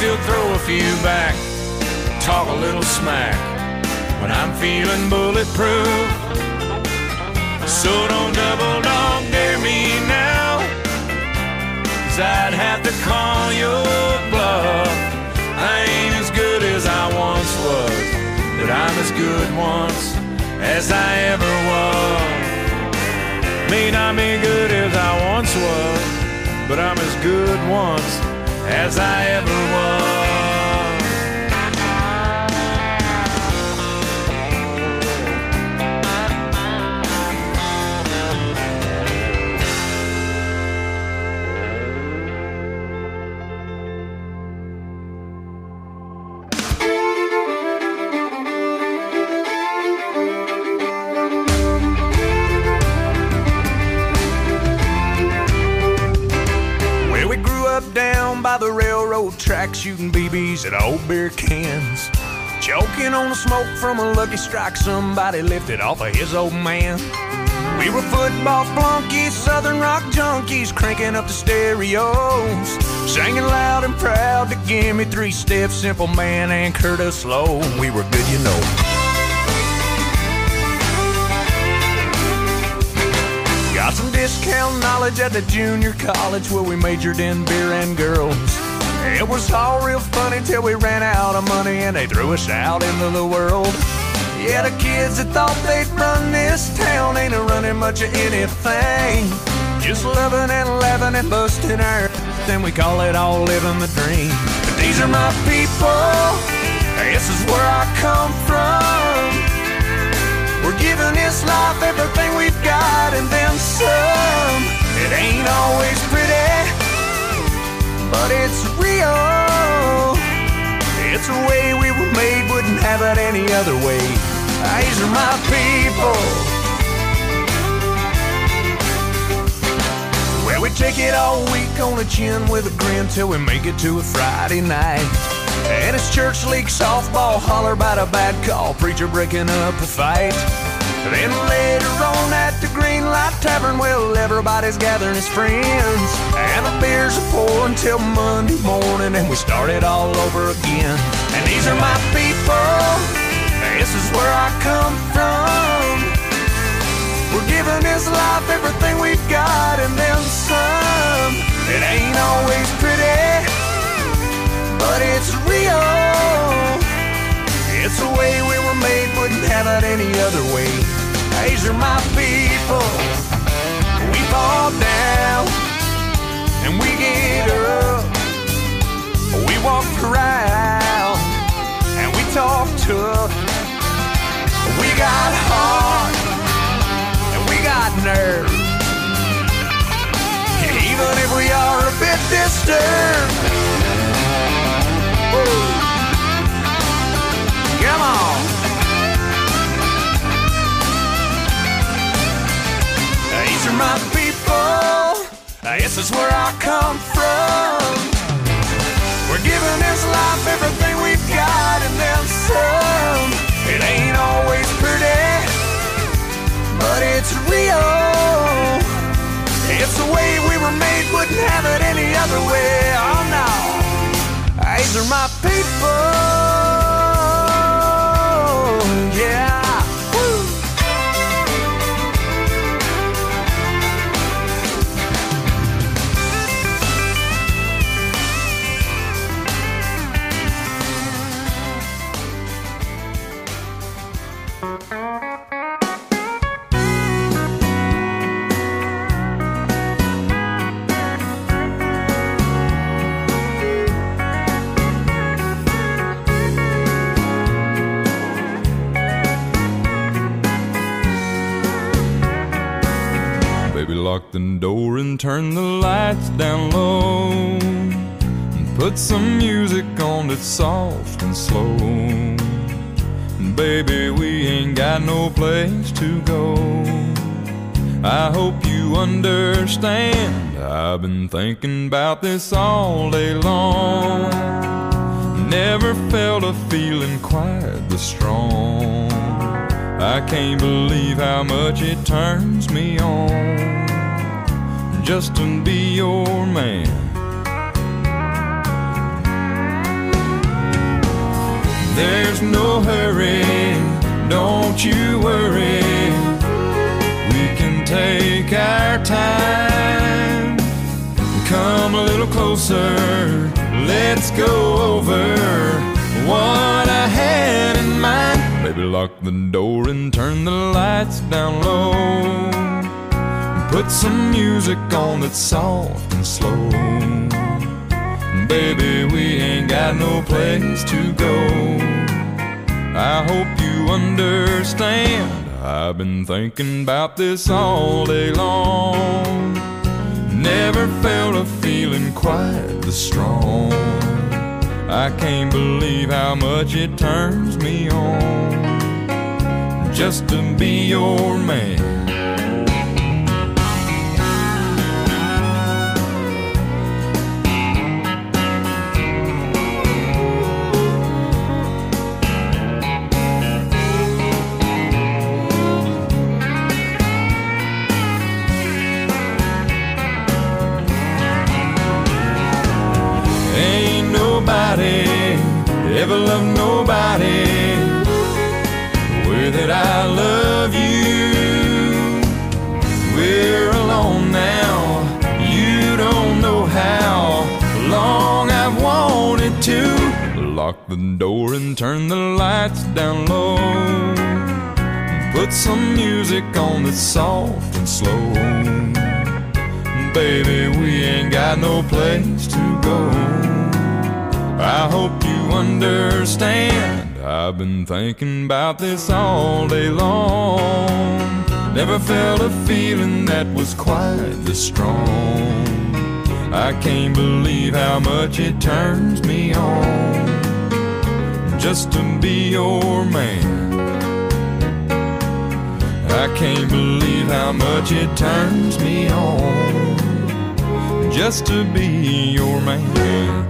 still throw a few back, talk a little smack when I'm feeling bulletproof. So don't double dog dare me now, 'cause I'd have to call your bluff. I ain't as good as I once was, but I'm as good once as I ever was. May not be good as I once was, but I'm as good once as I ever was. Down by the railroad track, shooting BBs at old beer cans, choking on the smoke from a Lucky Strike somebody lifted off of his old man. We were football flunkies, southern rock junkies, cranking up the stereos, singing loud and proud to give me 3 steps, Simple Man and Curtis Slow. We were good, you know. Got some discount knowledge at the junior college where we majored in beer and girls. It was all real funny till we ran out of money and they threw us out into the world. Yeah, the kids that thought they'd run this town ain't running much of anything, just loving and laughing and busting our then we call it all living the dream. But these are my people, this is where I come from. We're giving this life everything we've got and then some. It ain't always pretty, but it's real. It's the way we were made, wouldn't have it any other way. These are my people. Well, we take it all week on the chin with a grin till we make it to a Friday night. And it's church league softball, holler about a bad call, preacher breaking up a fight. Then later on at the Green Light Tavern, well, everybody's gathering his friends, and the beers are pouring till Monday morning, and we start it all over again. And these are my people, this is where I come from. We're giving this life everything we've got and then some. It ain't always pretty, but it's real. It's the way we were made, wouldn't have it any other way. These are my people. We fall down and we get up. We walk around and we talk tough. We got heart and we got nerve, even if we are a bit disturbed. Woo. Come on. These are my people. This is where I come from. We're giving this life everything we've got and then some. It ain't always pretty, but it's real. It's the way we were made, wouldn't have it any other way. Oh no. These are my people. Yeah. Woo. Lock the door and turn the lights down low, and put some music on that's soft and slow. Baby, we ain't got no place to go. I hope you understand, I've been thinking about this all day long. Never felt a feeling quite this strong. I can't believe how much it turns me on just to be your man. There's no hurry, don't you worry. We can take our time. Come a little closer, let's go over what I had in mind. Baby, lock the door and turn the lights down low. Put some music on that's soft and slow. Baby, we ain't got no place to go. I hope you understand. I've been thinking about this all day long. Never felt a feeling quite this strong. I can't believe how much it turns me on just to be your man. Ever love nobody the way that I love you. We're alone now, you don't know how long I've wanted to. Lock the door and turn the lights down low. Put some music on that's soft and slow. Baby, we ain't got no place to go. I hope you understand. I've been thinking about this all day long. Never felt a feeling that was quite this strong. I can't believe how much it turns me on just to be your man. I can't believe how much it turns me on just to be your man.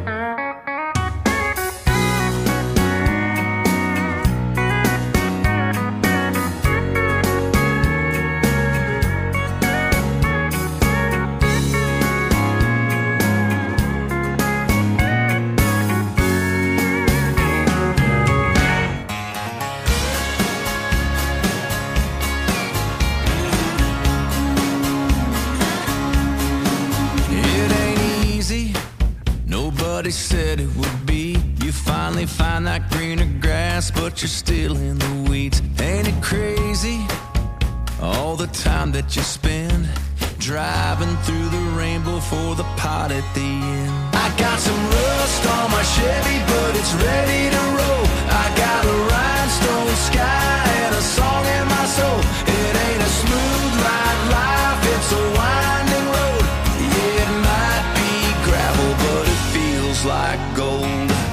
Said it would be. You finally find that greener grass, but you're still in the weeds. Ain't it crazy? All the time that you spend driving through the rainbow for the pot at the end. I got some rust on my Chevy, but it's ready to roll. I got a rhinestone sky and a song in my soul. It ain't a smooth ride life, it's a winding road. Yeah, it might be gravel, but it feels like gold.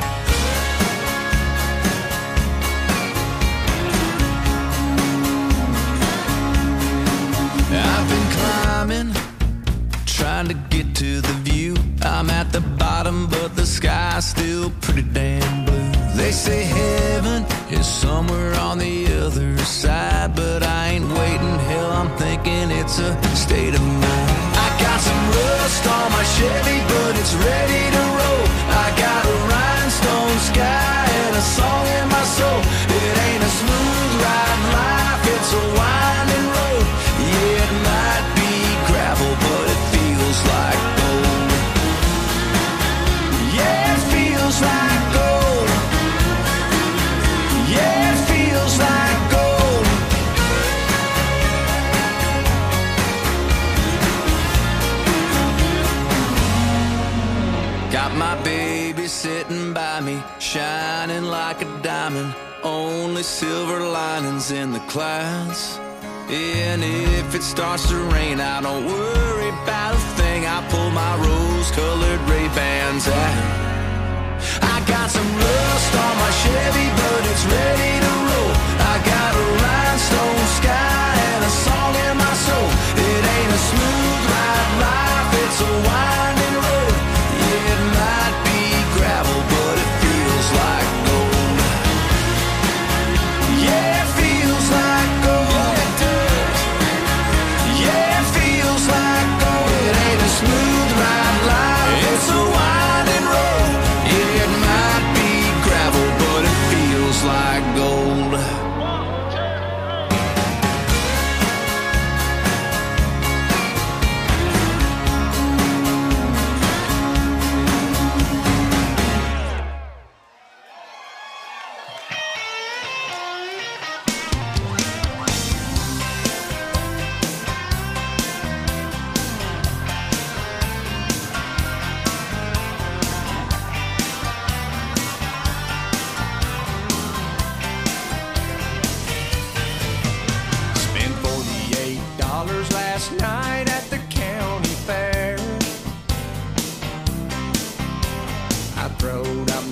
I've been climbing, trying to get to the view. I'm at the bottom, but the sky's still pretty damn blue. They say heaven is somewhere on the other side, but I ain't waiting. Hell, I'm thinking it's a state of mind. I got some rust on my Chevy, but it's ready to roll. I got a rhinestone sky and a song in my soul. It ain't a smooth ride life, it's a winding road. Yeah, it might be gravel, but it feels like gold. Yeah, it feels like gold. Yeah, it feels like gold. Got my baby sitting by me, shining like a diamond. Only silver linings in the clouds. And if it starts to rain, I don't worry about a thing. I pull my rose-colored Ray-Bans out. I got some rust on my Chevy, but it's ready to roll. I got a rhinestone sky and a song in my soul. It ain't a smooth ride life, it's a winding road. Yeah, it might be gravel, but it feels like gold. Yeah, it feels like gold. Yeah, it does. Yeah, it feels like gold. It ain't a smooth ride life, it's a winding road. Yeah, it might be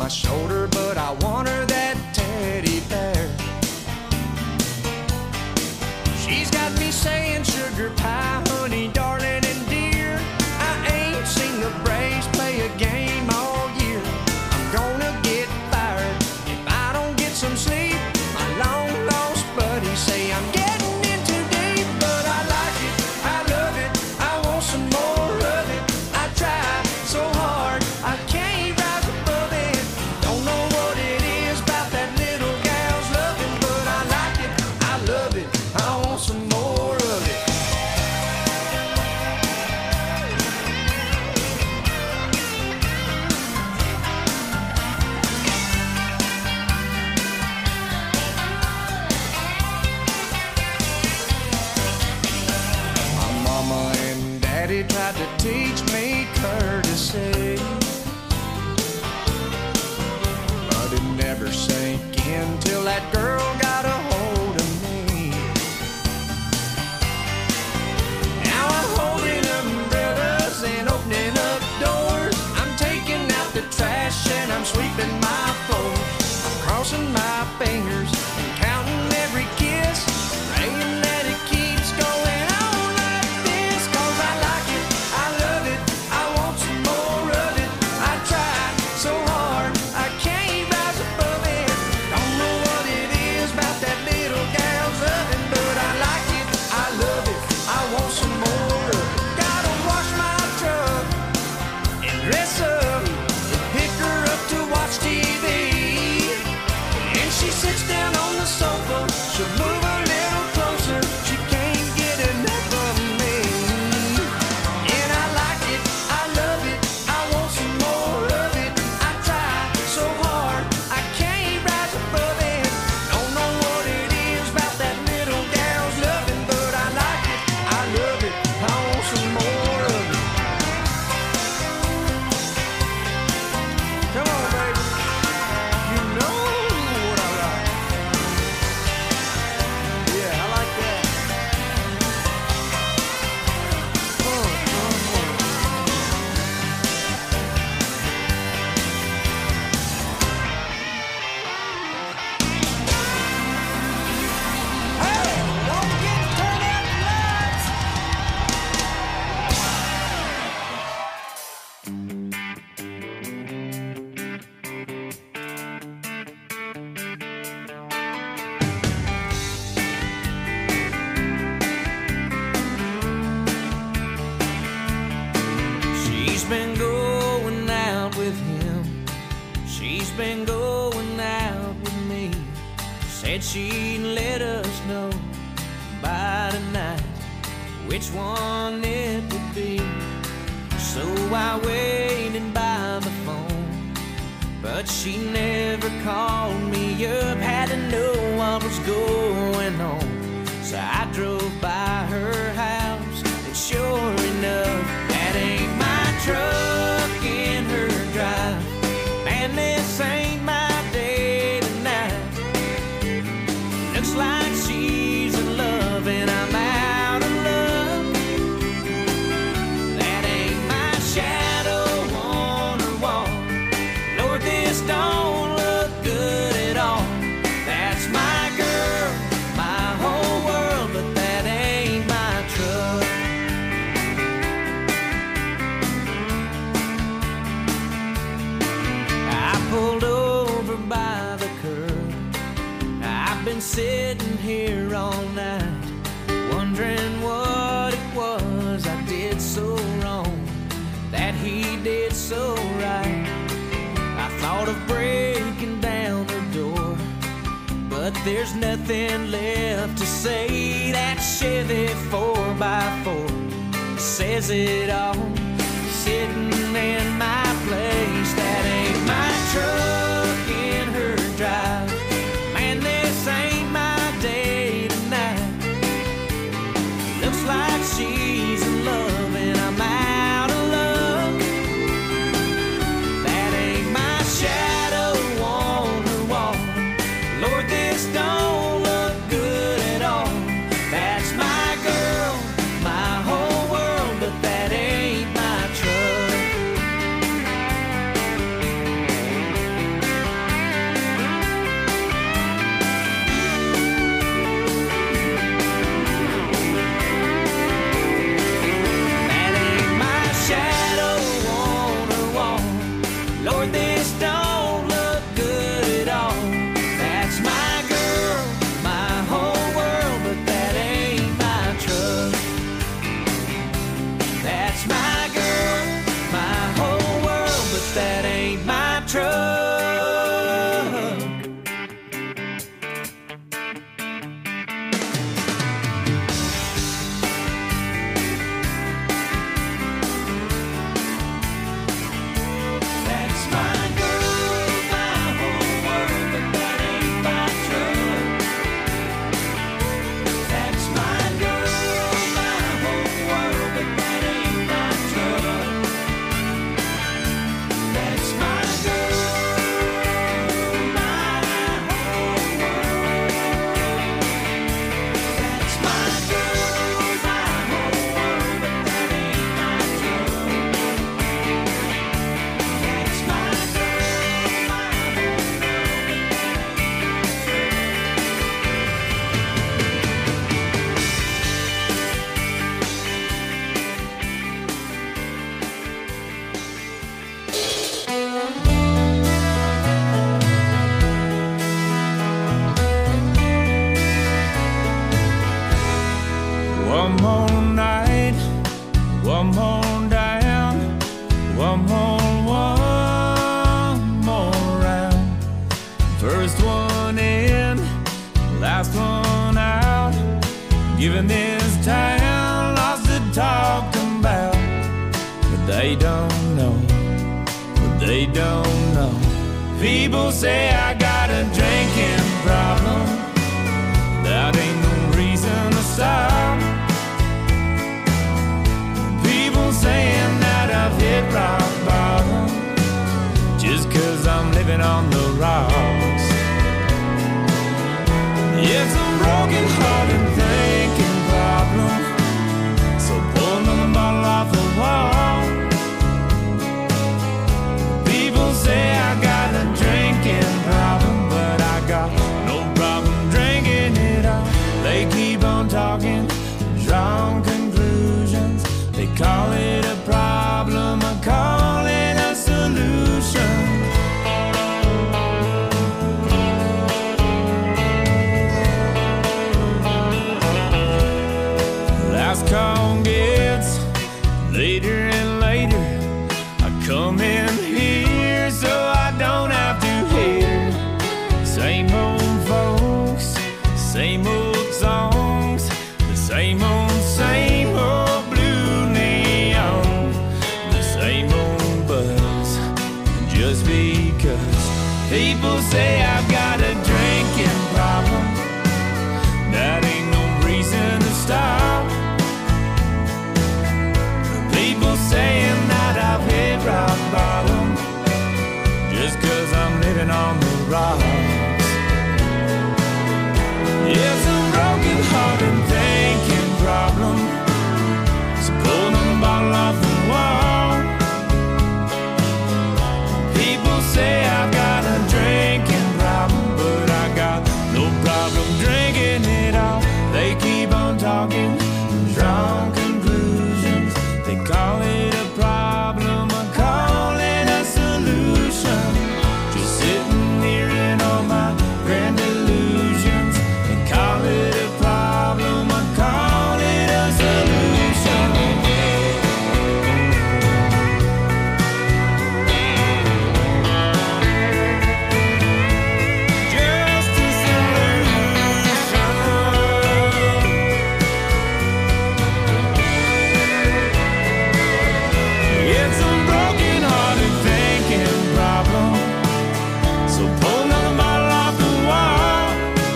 my shoulder, but I want her that teddy bear. She's got me saying sugar pie, honey, darling, and dear. I ain't seen the Braves play a game all year. I'm gonna get fired if I don't get some sleep. My long lost buddies say I'm getting in too deep, but I like it, I love it, I want some more of it. I try so hard, I can't rise above it. Don't know what it is about that little gal's loving, but I like it, I love it, I want some more of it. My mama and daddy tried to teach me courtesy, but it never sank in till that girl got a hold of me. Now I'm holding umbrellas and opening up doors. I'm taking out the trash and I'm sweeping my floors. I'm crossing my fingers and counting every kiss, praying that it keeps going on like this. 'Cause I like it, I love it, I want some more of it. I try so hard, I can't rise above it. Don't know what it is about that little gal's loving, but I like it, I love it, I want some more of it. Gotta wash my truck and dress up and pick her up to watch TV. And she sits down on the sofa, she'll move a little closer, she can't get enough of me. And I like it, I love it, I want some more of it. I try so hard, I can't rise above it. Don't know what it is about that little gal's loving, but I like it, I love it, I want some more of it. Come on, baby, you know what I like. Yeah, I like that. Hey, don't forget to turn out the lights. She's been going out with him, she's been going out with me. Said she'd let us know by tonight which one it would be. So I waited by the phone, but she never called me up. Had to know what was going on, so I drove by her house, and sure enough, that ain't my truck in her drive. Man, this ain't my day tonight. Looks like she's in love and I'm out of luck. That ain't my shadow on her wall. Lord, this don't look good at all. That's my girl, my whole world, but that ain't my truck. I pulled over by the curb. I've been sitting here all night, wondering what it was I did so wrong, that he did so right. I thought of breaking down the door, but there's nothing left to say. That Chevy 4x4 says it all, sitting in my place. That ain't my truck in her drive. Man, this ain't my day tonight. Looks like she's in love and I'm out of luck. That ain't my shadow on her wall. Lord, this don't look good at all. That's my girl, my whole world, but that ain't my truck. in this town, lots to talk about, but they don't know, they don't know. People say I got a drinking problem, that ain't no reason to stop. People saying that I've hit rock bottom, just 'cause I'm living on the rocks. It's a broken hearted thinking problem, so pull another bottle off the wall. People say I got a drinking problem, but I got no problem drinking it all. They keep on talking, drawing conclusions. They call it a problem, I call it a solution. Last call gets later and later. I come in here so I don't have to hear same old folks, same old songs, the same old blue neon, the same old buzz. Just because people say I've got a drinking problem, that ain't no reason to stop. People saying that I've hit rock bottom, just 'cause I'm living on the rocks. It's a broken hearted thinking problem, so pull the bottle off the wall. People say I've got a drinking problem, but I got no problem drinking it all. They keep on talking, drawing conclusions. They call it a problem, I call it a solution. Just sitting here in all my grand illusions. They call it a problem, I call it a solution. Just a solution. It's a broken hearted thinking problem, so pull another bottle off the wall.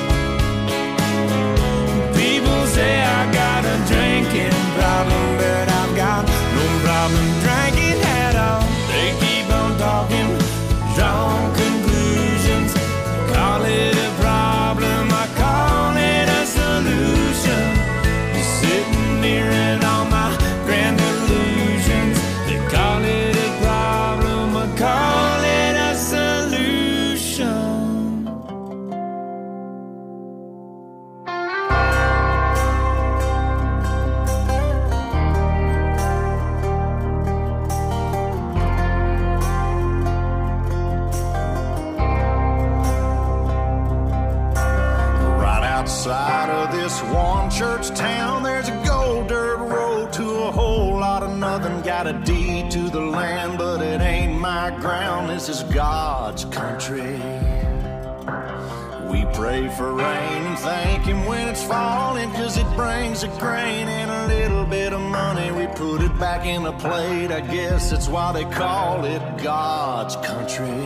People say I got a drinking problem, but I've got no problem drinking at all. They keep on talking, drawing conclusions. Call it a problem, I call it a solution. Just sitting here in all my grand illusions. They call it a problem, I call it a solution. Right outside of this one church town, there's a gold dirt road to a whole lot of nothing. Got a deed to the land, but it ain't my ground. This is God's country. We pray for rain and thank Him when it's falling, 'cause it brings a grain and a little bit of money. We put it back in the plate, I guess that's why they call it God's country.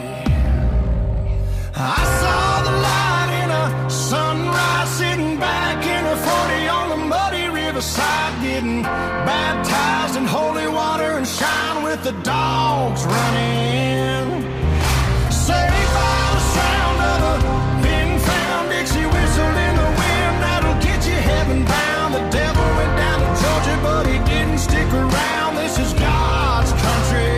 I saw the light in a sunrise, sitting back in a 40 on the muddy riverside, getting baptized in holy water and shine with the dogs running. Saved by the sound of a pin-found Dixie whistle in the wind, that'll get you heaven bound. The devil went down to Georgia, but he didn't stick around. This is God's country.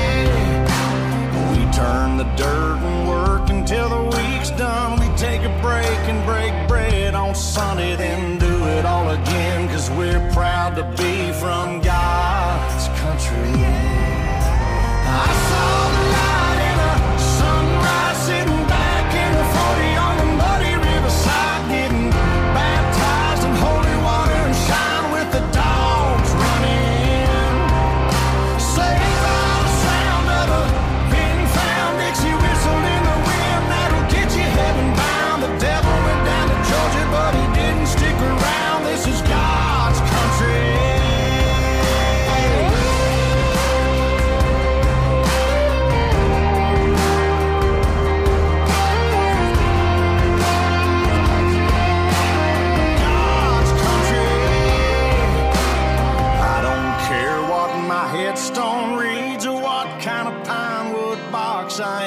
We turn the dirt and work until the week's done. We take a break and break bread on Sunday, then do it all again, 'cause we're proud to be from God's country. I saw the light in a sunrise, sitting back in a 40 on the muddy riverside, getting baptized in holy water and shine with the dogs running. Saved by the sound of a pin-found Dixie whistle in the wind, that'll get you heaven bound. The devil went down to Georgia, but he didn't stick around. This is God.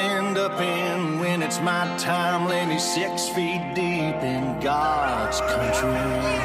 end up in when it's my time? Lay me 6 feet deep in God's country.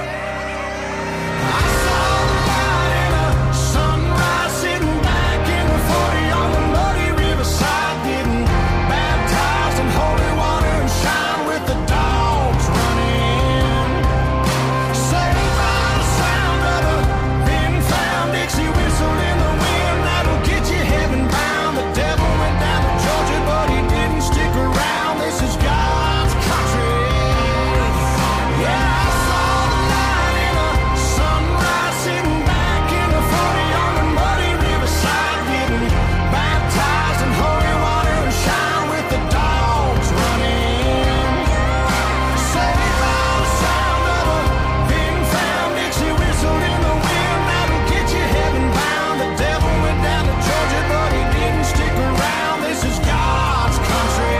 I saw the light in a sunrise, sitting back in the 40 on the muddy riverside, getting baptized in holy water and shine with the dogs running. Saved by the sound of a thin-found Dixie whistle in the wind that'll get you heaven bound. The devil went down to Georgia, but he didn't stick around. This is God's country. Yeah, I saw the light in a sunrise, sitting back in the 40 on the muddy riverside, getting baptized in holy water and shine with the dogs running. Saved by the sound of a thin-found Dixie whistle in the wind that'll get you heaven bound. The devil went down to Georgia, but he didn't stick around. This is God's country.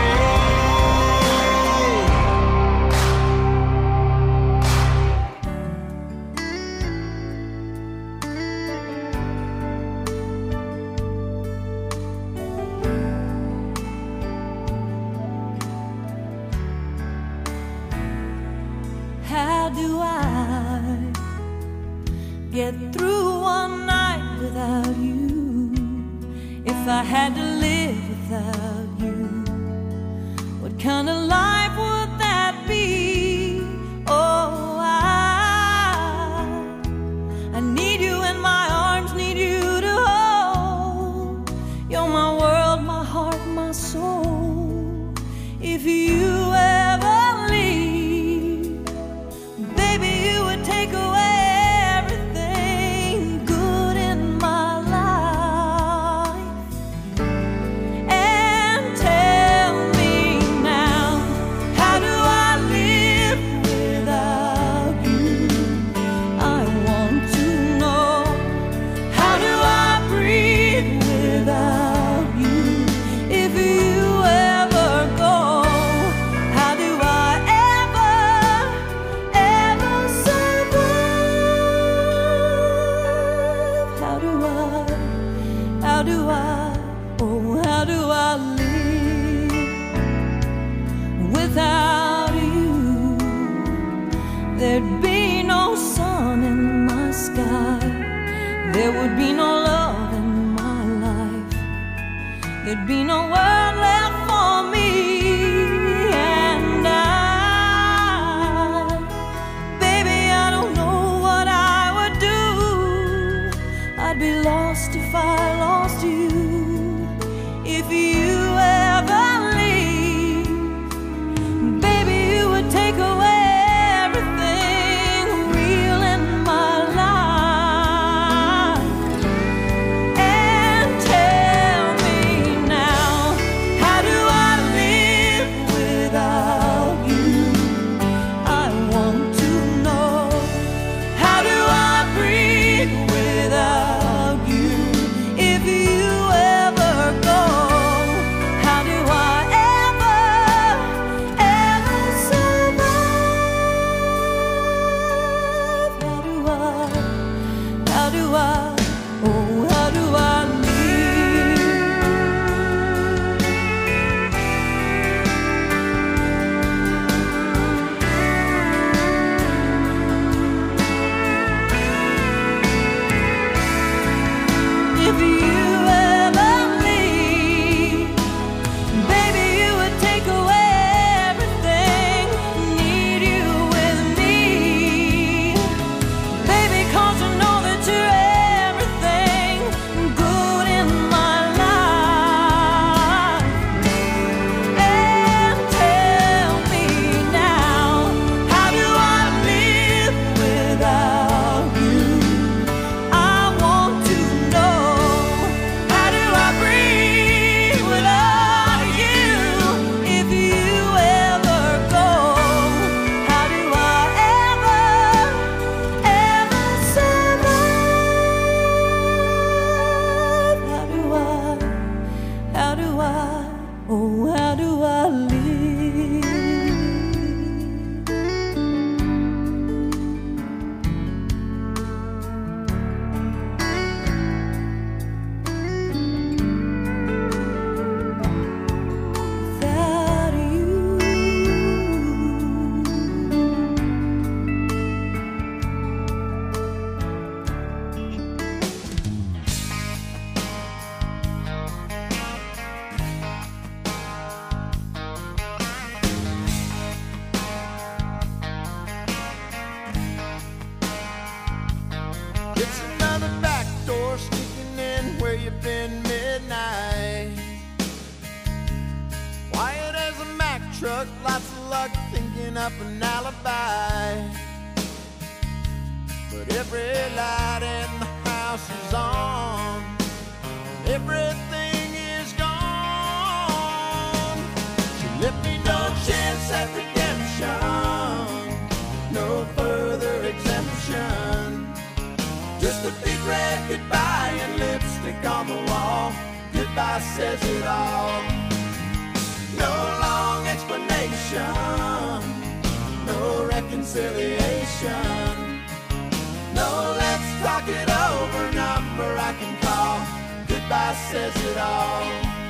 How do I get through one night without you? If I had to live without you, what kind of life would that be? Oh, I need you in my arms, need you to hold. You're my world, my heart, my soul. If you ever leave, baby, you would take away everything good in my life. And tell me now, how do I live without you? I want to know. How do I breathe without you? If you ever go, how do I ever survive? How do I live without you? There'd be no sun in my sky, there would be no love in my life, there'd be no world left for me. And baby, I don't know what I would do. I'd be lost if I lost you. If you ever leave, baby, you would take away everything real in my life. And tell me now, how truck, lots of luck, thinking up an alibi. But every light in the house is on, everything is gone. She left me no chance at redemption, no further exemption. Just a big red goodbye and lipstick on the wall. Goodbye says it all. No long explanation, no reconciliation. No, let's talk it over, number I can call. Goodbye says it all.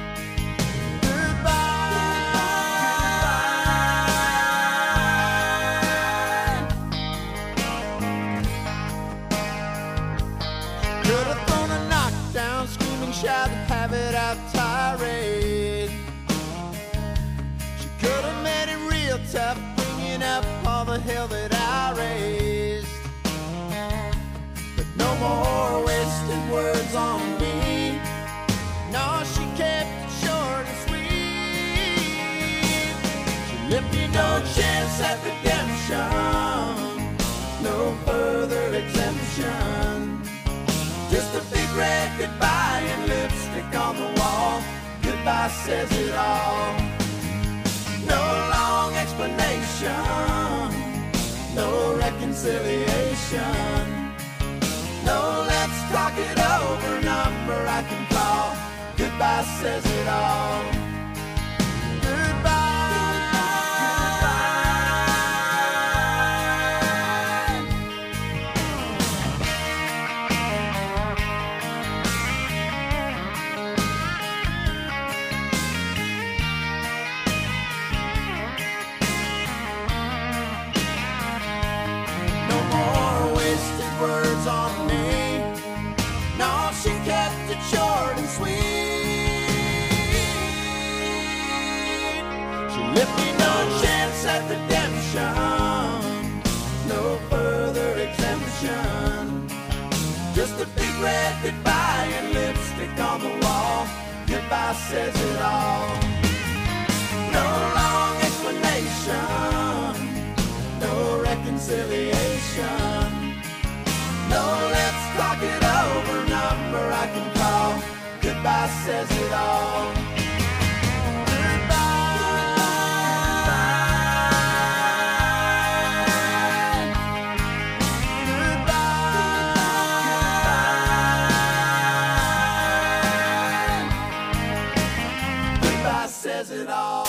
Shout, have it out tirade. She could have made it real tough, bringing up all the hell that I raised. But no more wasted words on me. No, she kept it short and sweet. She left me no chance at redemption, no further exemption. Just a big red goodbye and lipstick on the wall. Goodbye says it all. No long explanation, no reconciliation. No, let's talk it over, number I can call. Goodbye says it all. Words on me. No, she kept it short and sweet. She left me no chance at redemption, no further exemption. Just a big red goodbye and lipstick on the wall. Goodbye says it all. No long explanation, no reconciliation. No, let's talk it over, number I can call. Goodbye says it all. Goodbye says it all.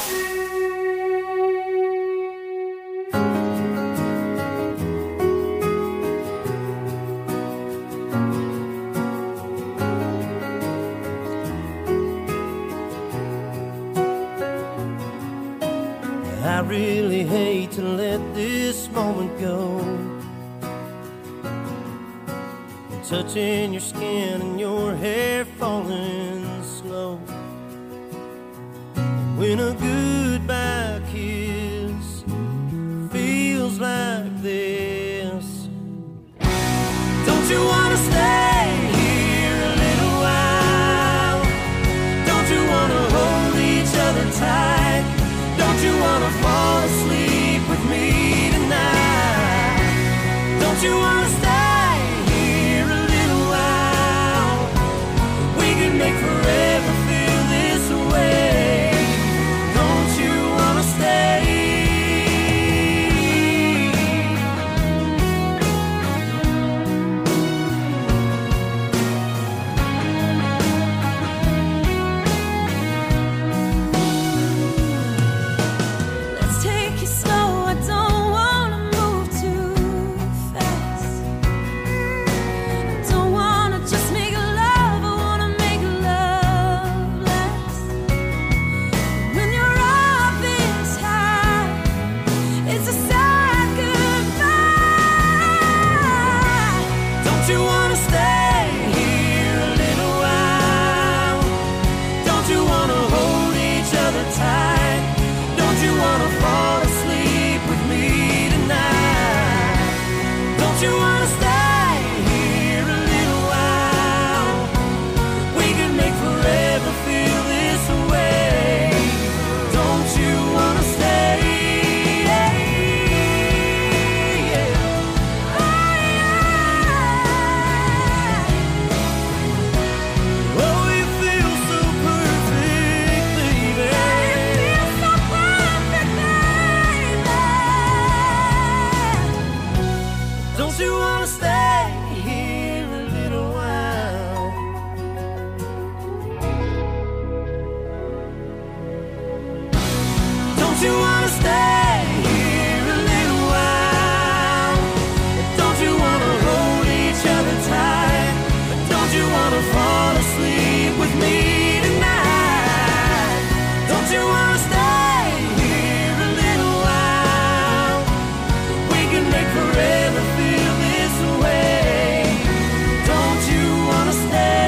I really hate to let this moment go. Touching your skin and your hair falling slow. When a goodbye kiss feels like this, don't you wanna stay here a little while? Don't you wanna hold each other tight? Don't you wanna fall asleep with me tonight? Don't you wanna stay here a little while? We can make forever feel this way. Don't you wanna stay? Don't you wanna stay here a little while? Don't you wanna hold each other tight? Don't you wanna fall asleep with me tonight? Don't you wanna stay here a little while? We can make forever feel this way. Don't you wanna stay?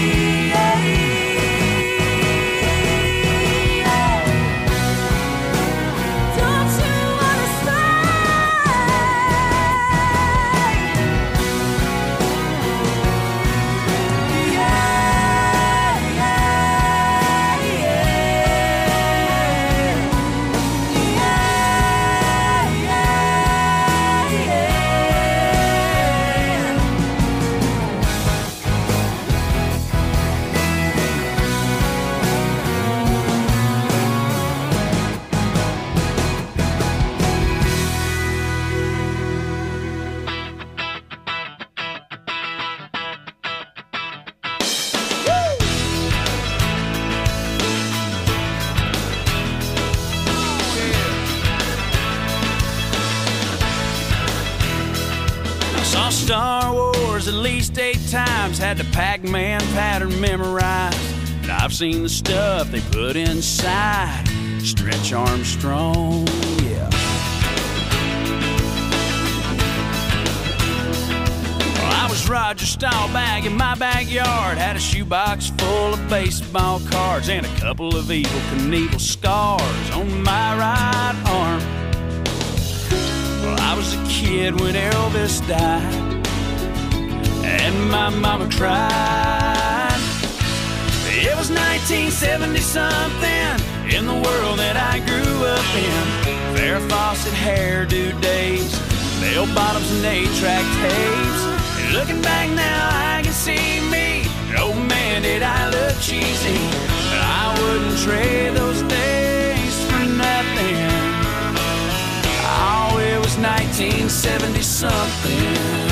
Star Wars at least 8 times, had the Pac-Man pattern memorized. And I've seen the stuff they put inside Stretch Armstrong, yeah. Well, I was Roger Staubach in my backyard, had a shoebox full of baseball cards and a couple of Evel Knievel scars on my right arm. Well, I was a kid when Elvis died, and my mama cried. It was 1970-something in the world that I grew up in. Farrah Fawcett hairdo days, bell bottoms and 8-track tapes. And looking back now, I can see me. Oh man, did I look cheesy. I wouldn't trade those days for nothing. Oh, it was 1970-something.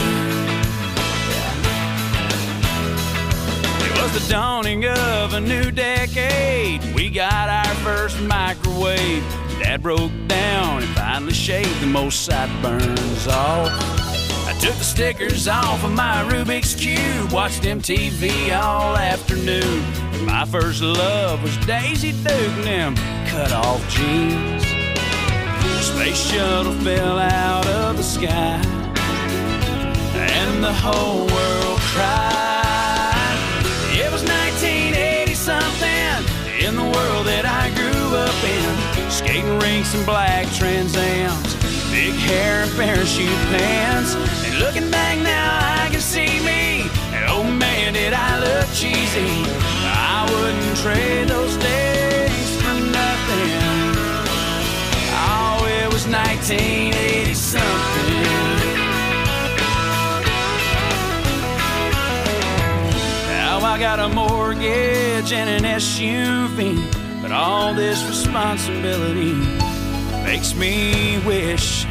It was the dawning of a new decade. We got our first microwave. Dad broke down and finally shaved the most sideburns off. I took the stickers off of my Rubik's Cube, watched MTV all afternoon. My first love was Daisy Duke and them cut-off jeans. The space shuttle fell out of the sky, and the whole world cried. It was 1980-something in the world that I grew up in. Skating rinks and black Trans Ams, big hair and parachute pants. And looking back now, I can see me. And oh man, did I look cheesy. I wouldn't trade those days for nothing. Oh, it was 1980-something. I got a mortgage and an SUV, but all this responsibility makes me wish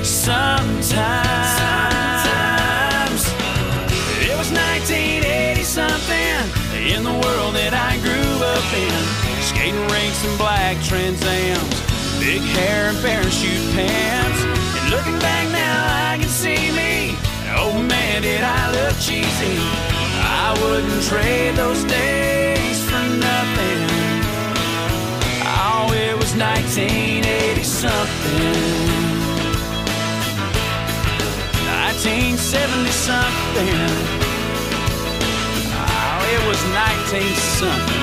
sometimes it was 1980-something in the world that I grew up in. Skating rinks and black Trans Ams, big hair and parachute pants. And looking back now, I can see me. Oh man, did I look cheesy. I wouldn't trade those days for nothing. Oh, it was 1980-something. 1970-something. Oh, it was 19-something.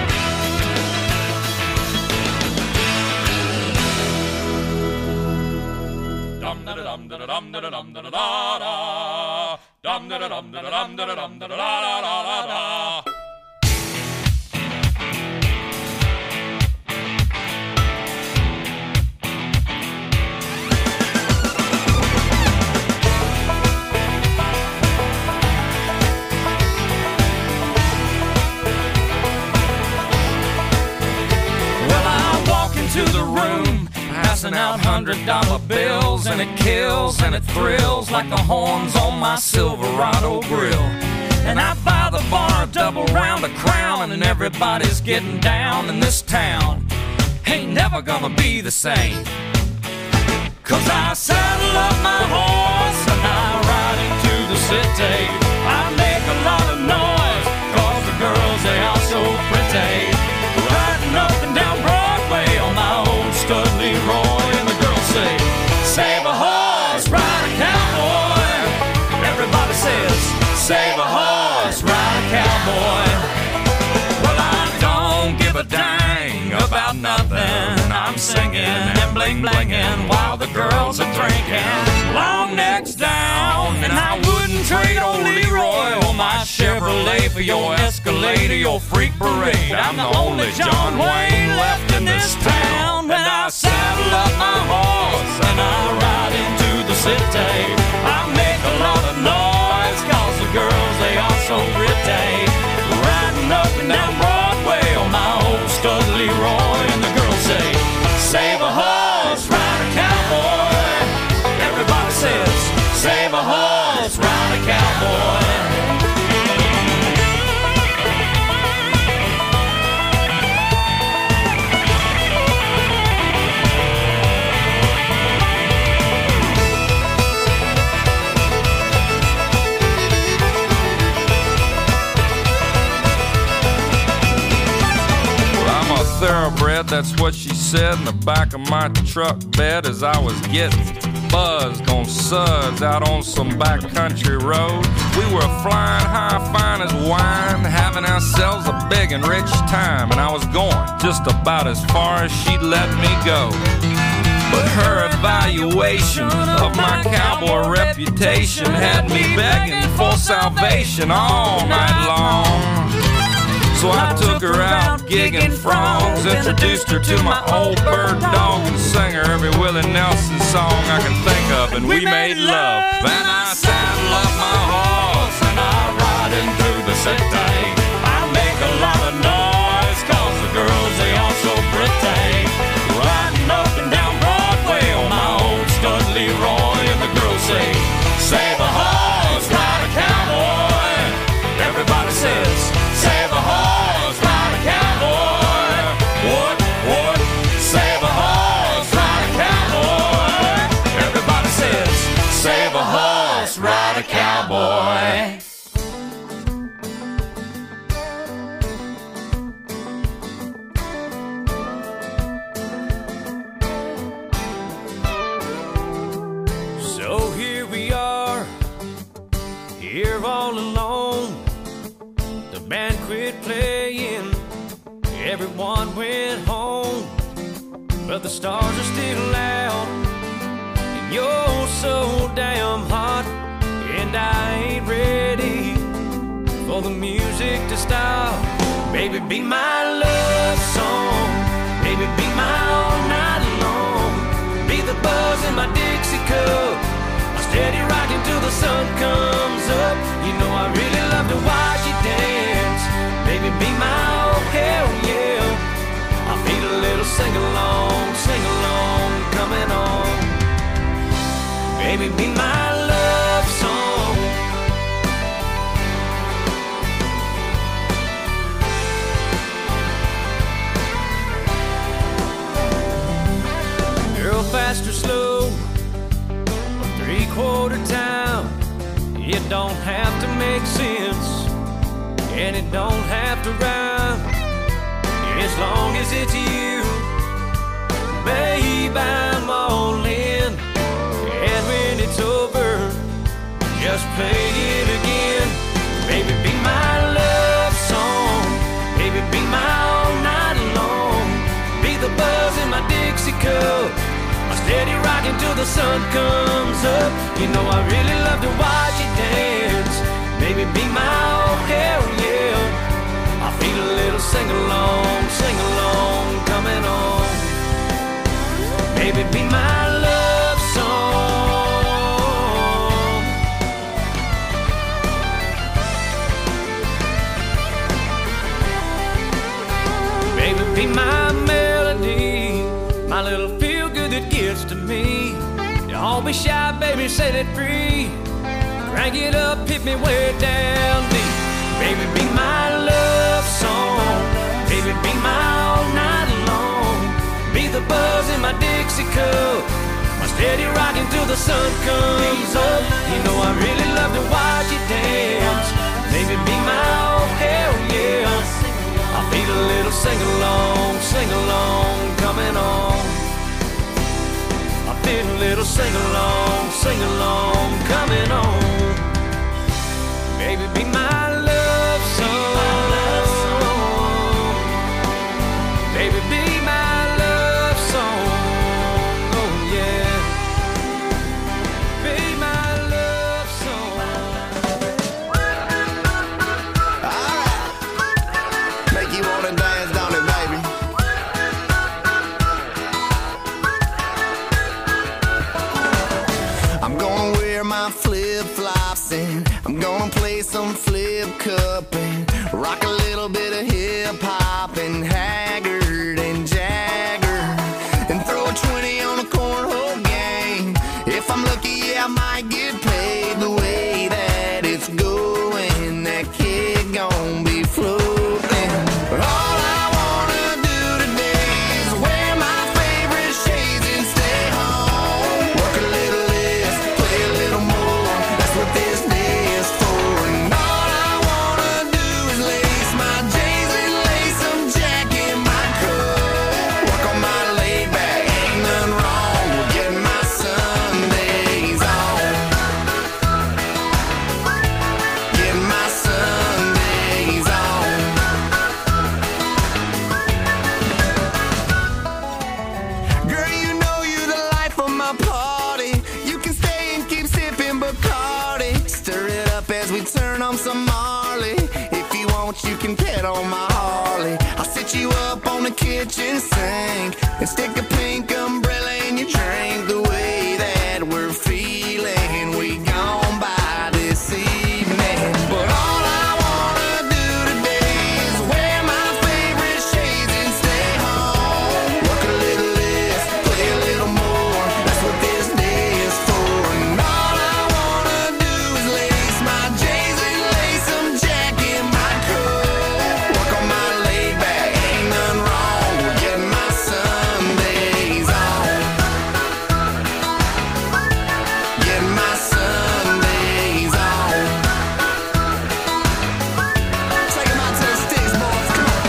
To the room, passing out $100 bills, and it kills and it thrills like the horns on my Silverado grill. And I buy the bar a double round of Crown, and everybody's getting down in this town. ain't never gonna be the same. 'Cause I saddle up my horse and I ride into the city. I make a lot of noise 'cause the girls, they are so pretty. Riding up and down Broadway on my old stud Leroy, and the girls say, save a horse, ride a cowboy. Everybody says, save a horse, ride a cowboy. Well, I don't give a dang about nothing. I'm singing and bling-blinging while the girls are drinking. Long necks down, and I wouldn't trade old Leroy or my Chevrolet for your Escalade or your freak parade. I'm the only John Wayne left in this town. When I saddle up my horse and I ride into the city, I make a lot of noise 'cause the girls, they are so pretty. Riding up and down Broadway on my old stud Leroy, and the girls say, save a horse, ride a cowboy. Everybody says, save a horse, ride a cowboy. Thoroughbred, that's what she said in the back of my truck bed as I was getting buzzed on suds out on some backcountry road. We were flying high, fine as wine, having ourselves a big and rich time, and I was going just about as far as she'd let me go. But her evaluation of my cowboy reputation had me begging for salvation all night long. So I took her out gigging frogs, introduced her to my old bird dog, and sang her every Willie Nelson song I can think of, and we made love. Then I saddle up my horse and I ride into the city. I make a lot of noise 'cause the girls, they are so pretty. Riding up and down Broadway on my old stud Leroy, and the girls say, save a horse, ride a cowboy. Everybody says, save a horse, ride a cowboy. What? Save a horse, ride a cowboy. Everybody says, save a horse, ride a cowboy. So here we are, here all alone. The band quit playing, everyone went home, but the stars are still out, and you're so damn hot, and I ain't ready for the music to stop. Baby, be my love song, baby, be my all night long, be the buzz in my Dixie cup, my steady rocking till the sun comes up. You know I really love to watch you dance. Baby, be my oh hell yeah. I feel a little sing-along coming on. Baby, be my love song. Girl, fast or slow, or three-quarter town, it don't have to make sense, and it don't have to rhyme, as long as it's you. Babe, I'm all in, and when it's over, just play it again. Baby, be my love song, baby, be my all night long, be the buzz in my Dixie cup, my steady rocking till the sun comes up. You know I really love to watch you dance. Baby, be my oh hell yeah. I feel a little sing-along coming on. Baby, be my love song. Baby, be my melody, my little feel-good that gets to me. Don't be shy, baby, set it free. Crank it up, hit me way down deep. Baby, be my love song. Baby, be my all night long. the buzz in my Dixie cup, my steady rocking till the sun comes up. You know I really love to watch you dance. Baby, be my oh hell yeah. I feel a little sing along coming on. I feel a little sing along coming on. Baby, be my love song. Baby, be my love song. Oh yeah. Be my love song. Alright. Make you wanna dance, don't it, baby? I'm gonna wear my flip-flops and I'm gonna play some flip cup and rock a little bit of hip-hop and Haggard and Jagger and throw a 20 on a cornhole game. If I'm lucky, yeah, I might get paid. The way that it's going, that kid gon' be floating. But all I wanna do today is wear my favorite shades and stay home. Work a little less, play a little more. That's what this day is for. And all I wanna do is lace my J's and lace some Jack in my cup. Work on my laid back, ain't nothing wrong with getting my Sundays on. Getting my Sundays on. Girl, you know you the life of my party. You can stay and keep sipping Bacardi. Stir it up as we turn on some Marley. If you want, you can pet on my Harley. I'll sit you up on the kitchen sink and stick a pink umbrella in your drink. The way that we're feeling, we gon' by this evening. But all I wanna do today is wear my favorite shades and stay home. Work a little less, play a little more. That's what this day is for. And all I wanna do is lace my J's and lace some Jack in my cup. Work on my laid back, ain't nothing wrong with getting my Sundays on. Getting my Sundays on. Take 'em out to the sticks, boys. Come on.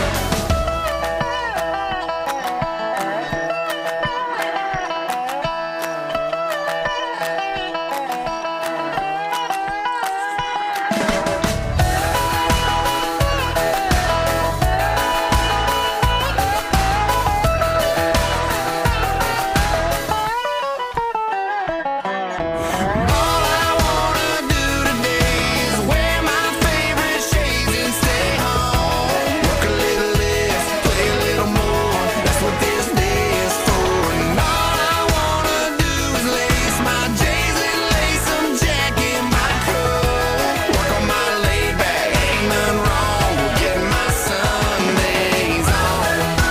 All I wanna do today is wear my favorite shades and stay home. Work a little less, play a little more. That's what this day is for. And all I wanna do is lace my J's and lace some Jack in my cup. Work on my laid back, ain't nothing wrong with getting my Sundays on.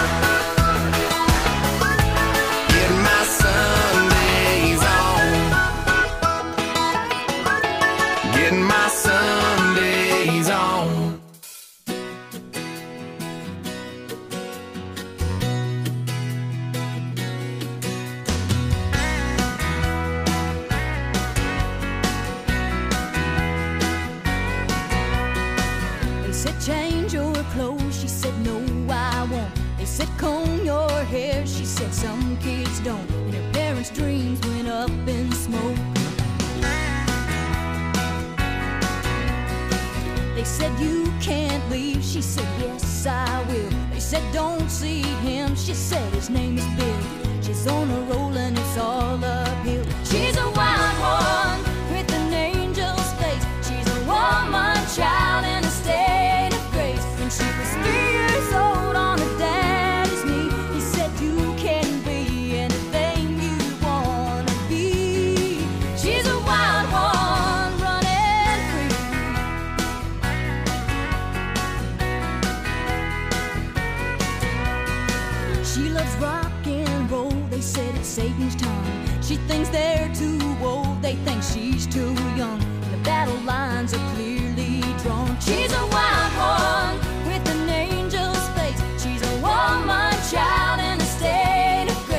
Getting my Sundays on. Getting my Sundays on. They said change your clothes, she said no I won't. They said comb your hair, she said some kids don't. And her parents' dreams went up in smoke. They said you can't leave, she said yes I will. They said don't see him, she said his name is Bill. She's on a roll and it's all uphill. She's a wild one with an angel's face. She's a woman child in a state of grace. When she was 3 years old on her daddy's knee, he said you can be anything you wanna be. She's a wild one running free. She loves rock and roll, they said it's Satan's time. She thinks they're too old, they think she's too young. The battle lines are clearly drawn. She's a wild one with an angel's face. She's a woman child in a state of grace.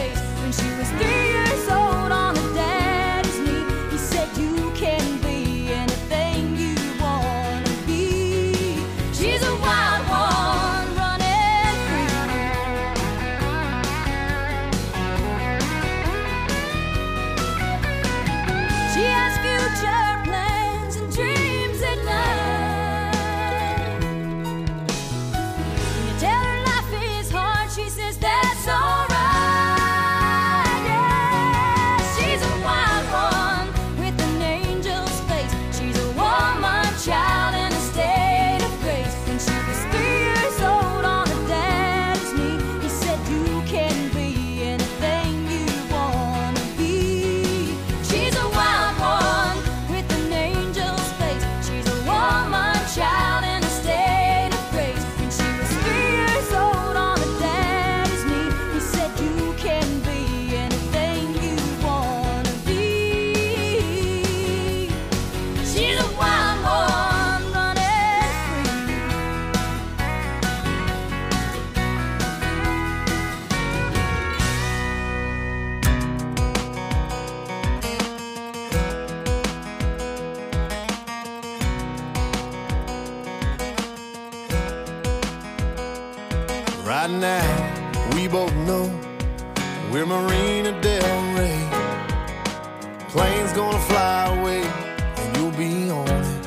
We're Marina Del Rey. Plane's gonna fly away, and you'll be on it.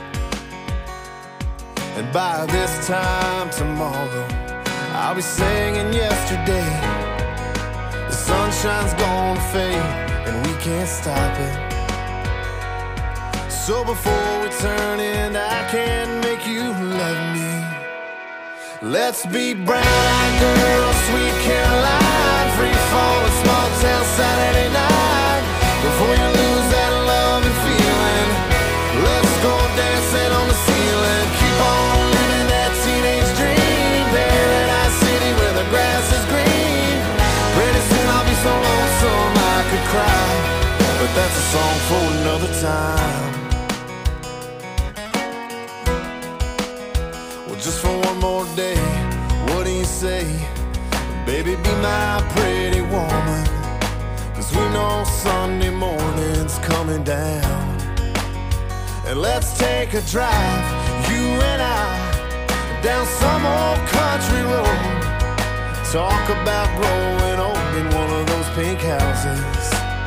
And by this time tomorrow, I'll be singing yesterday. The sunshine's gonna fade, and we can't stop it. So before we turn in, I can't make you love me. Let's be brown-eyed girls, sweet Caroline, free fall, a small town Saturday night. Before you lose that love and feeling, let's go dancing on the ceiling. Keep on living that teenage dream, Paradise City where the grass is green. Pretty soon I'll be so lonesome I could cry, but that's a song for another time. Just for one more day, what do you say? Baby, be my pretty woman, 'cause we know Sunday morning's coming down. And let's take a drive, you and I, down some old country road. Talk about growing old in one of those pink houses.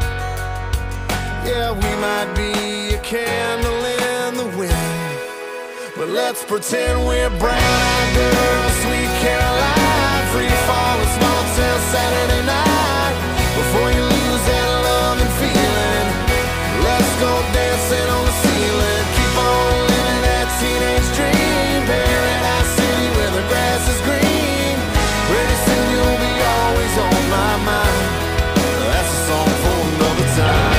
Yeah, we might be a candle in the wind, but let's pretend we're brown-eyed girls, sweet Caroline, free fall, a small town Saturday night. Before you lose that love and feeling, let's go dancing on the ceiling. Keep on living that teenage dream, Paradise City where the grass is green. Pretty soon you'll be always on my mind. That's a song for another time.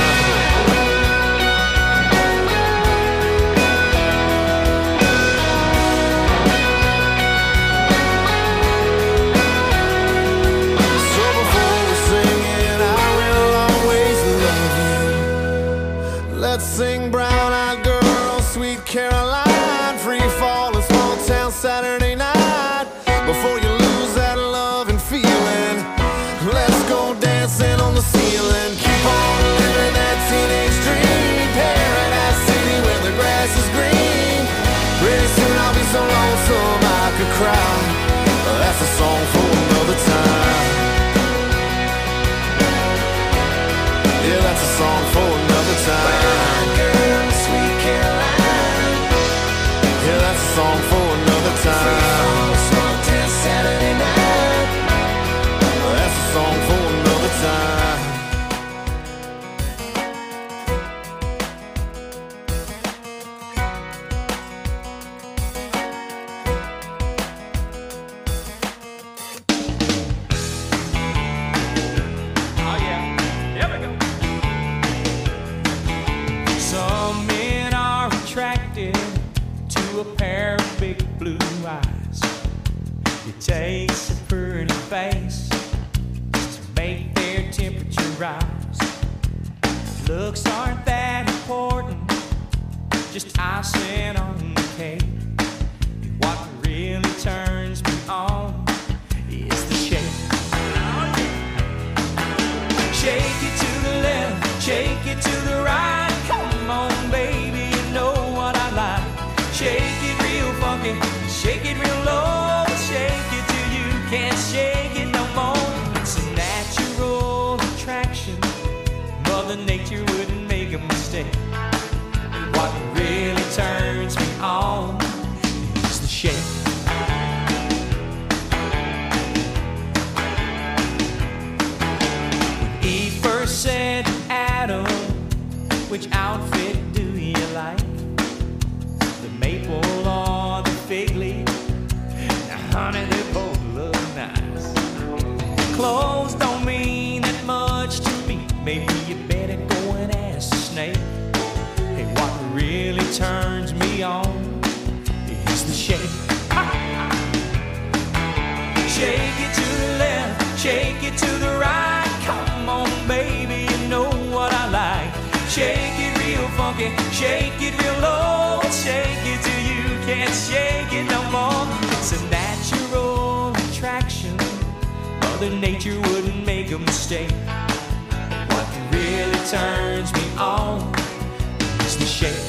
Let's sing brown-eyed girl, sweet Caroline, free fall, a small town Saturday night. Before you lose that love and feeling, let's go dancing on the ceiling. Keep on living that teenage dream, Paradise City where the grass is green. Pretty soon I'll be so lonesome I could cry. That's a song for another time. Yeah, that's a song for another time. Girl, sweet Caroline. Yeah, that's a song for another time. Small town Saturday night. That's a song for another time. A pair of big blue eyes. It takes a pretty face to make their temperature rise. Looks aren't that important, just icing on the cake. And what really turns me on is the shake. Shake it to the left, shake it to the right. Come on, baby, you know what I like. Shake it real funky, shake it real low, shake it till you can't shake it no more. It's a natural attraction, Mother Nature wouldn't make a mistake. And what really turns me on is the shake. When Eve first said to Adam, which outfit do you like? Maple or the fig leaf? Now, honey, they both look nice. Clothes don't mean that much to me. Maybe you better go and ask the snake. Hey, what really turns me on is the shake. Shake it to the left, shake it to the right. Come on, baby, you know what I like. Shake it real funky, shake it real low, shake it till you can't shake it no more. It's a natural attraction, Mother Nature wouldn't make a mistake. What really turns me on is the shake.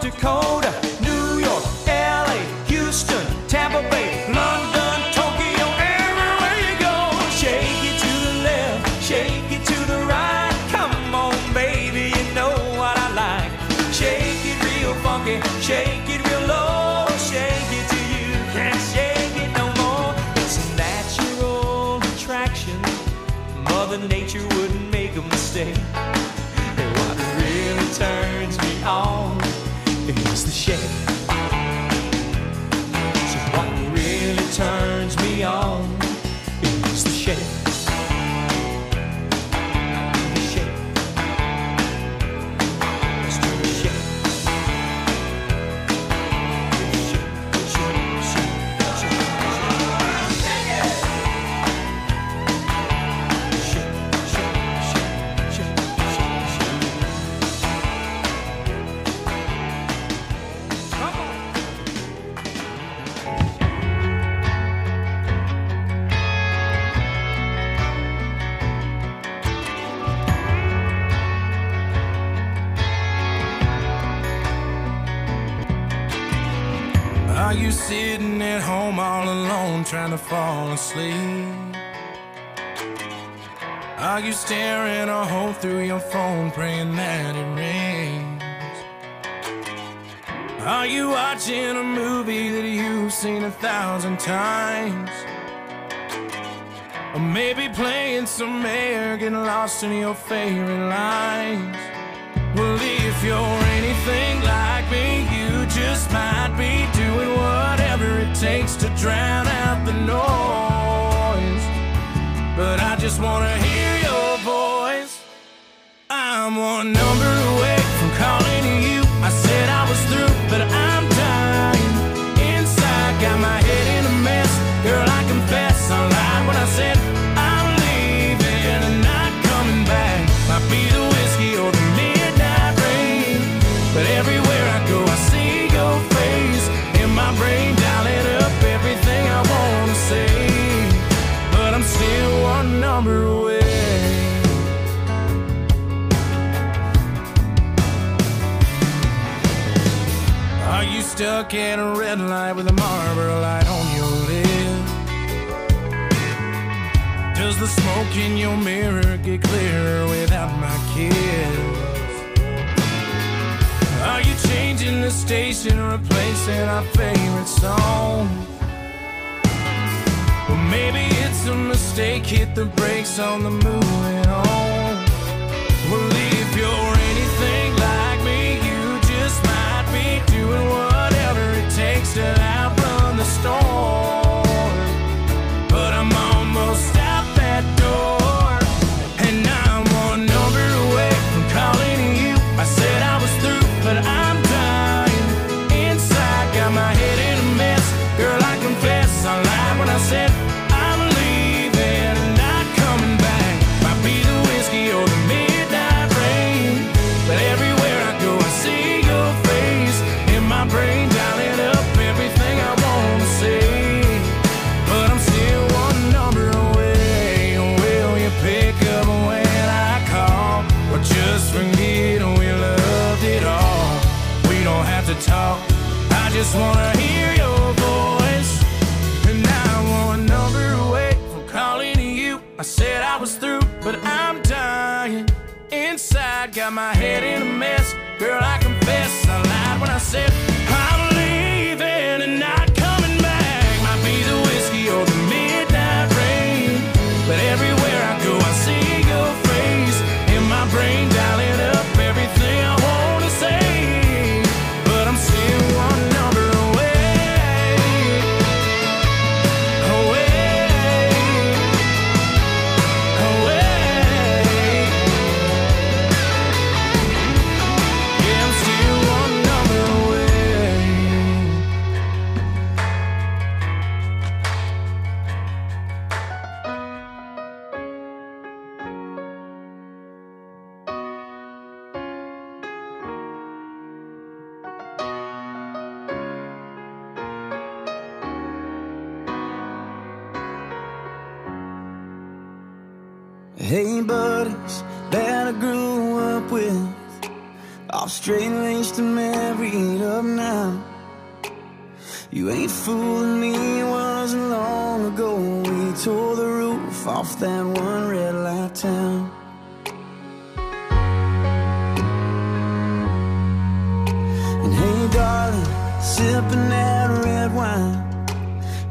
Dakota, New York, LA, Houston, Tampa Bay, London, Tokyo, everywhere you go. Shake it to the left, shake it to the right. Come on, baby, you know what I like. Shake it real funky, shake it real low. Shake it till you can't shake it no more. It's a natural attraction. Mother Nature wouldn't make a mistake. And what really turns me on is the shake. So what really turns me on is the shake. The shake. Let's do the shake. Are you sitting at home all alone trying to fall asleep? Are you staring a hole through your phone praying that it rains? Are you watching a movie that you've seen 1,000 times? Or maybe playing some air, getting lost in your favorite lines? Well, if you're anything like me, you just might be doing whatever it takes to drown out the noise. But I just wanna hear your voice. I'm one number away from calling you. I said I was through, but I'm dying inside. Got my head in a mess. Girl, I confess I lied when I said I'm leaving and not coming back. Might be the whiskey or the midnight rain, but everywhere I go I see your face in my brain, dialing up everything I wanna say. But I'm still one number away. Are you stuck at a red light with a Marlboro light on your lip? Does the smoke in your mirror get clearer without my kiss? Are you changing the station, replacing our favorite song? Well, maybe it's a mistake, hit the brakes on the moving on. Well, if you're anything like me, you just might be doing whatever it takes to outrun the storm. But I'm almost out that door, and I'm one number away from calling you. I said I was through, but I'm dying inside. Got my head in a mess. Girl, I confess I lied when I said I'm leaving and not coming back. Might be the whiskey or the midnight rain, but everywhere I go I see your face in my brain, dialing up everything I wanna say. But I'm still one number away. Will you pick up when I call, or just forget we loved it all? We don't have to talk, I just wanna hear your voice. And now I'm one number away from calling you. I said I was through, but I'm dying inside. Got my head in a mess. Girl, I confess I lied when I said I'm leaving and not coming back. Might be the whiskey or the midnight rain, but everywhere I go I see your face in my brain, dialing up everything I wanna say. But I'm still one number away, away, away. Yeah, I'm still one number away. Hey buddies that I grew up with, off straight-laced and married up now. You ain't fooling me, it wasn't long ago we tore the roof off that one red light town. And hey darling, sipping that red wine,